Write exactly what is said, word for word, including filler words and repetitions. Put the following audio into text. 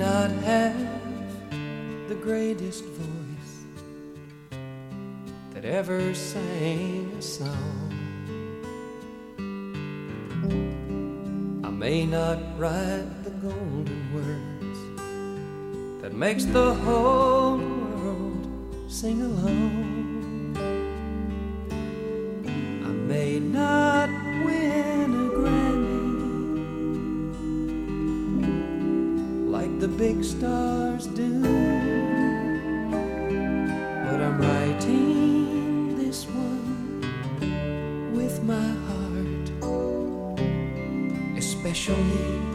not have the greatest voice that ever sang a song. I may not write the golden words that makes the whole world sing along. I may not win a Grammy like the big stars do, but I'm writing this one with my heart, especially